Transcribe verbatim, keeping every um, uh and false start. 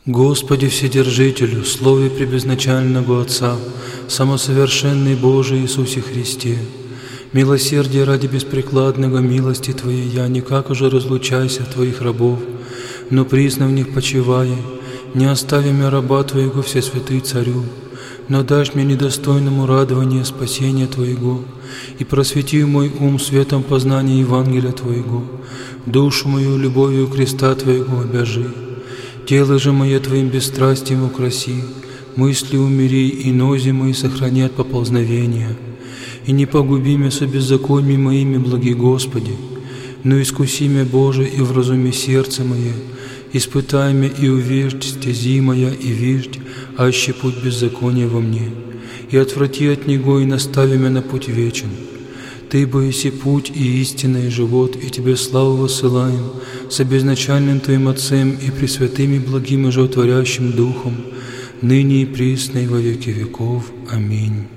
Господи Вседержителю, Слове Пребезначального Отца, Самосовершенный Божий Иисусе Христе, милосердие ради беспрекладного милости Твоей, я никак уже разлучайся от Твоих рабов, но присно в них почивая, не остави меня раба Твоего, Всесвятый Царю, но дашь мне недостойному радование спасения Твоего, и просвети мой ум светом познания Евангелия Твоего, душу мою любовью креста Твоего обяжи. Тело же мое Твоим бесстрастием украси, мысли умири, и нози мои сохрани от поползновения. И не погуби меня со беззакониями моими, благи Господи, но искуси меня, Боже, и вразуми сердце мое, испытай меня и увиждь стези моя, и виждь, аще путь беззакония во мне, и отврати от него, и настави меня на путь вечен. Ты бо еси путь и истина, и живот, и Тебе славу высылаем, с безначальным Твоим Отцем и пресвятым и благим и животворящим Духом, ныне и присно и во веки веков. Аминь.